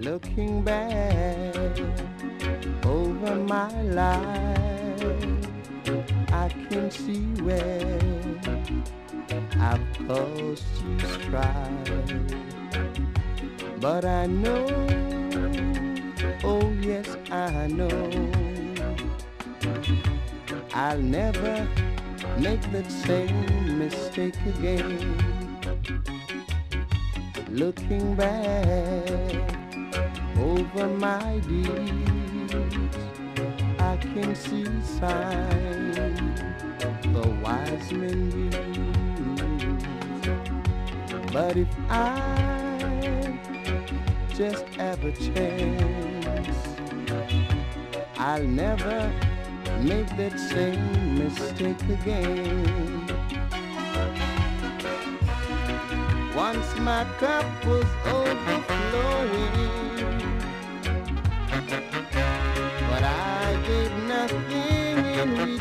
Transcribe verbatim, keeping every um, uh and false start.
Looking back over my life, I can see where I've caused you strife. But I know, oh yes I know, I'll never make that same mistake again. Looking back over my deeds, I can see signs the wise men use. But if I just have a chance, I'll never make that same mistake again. Once my cup was overflowing, but I gave nothing in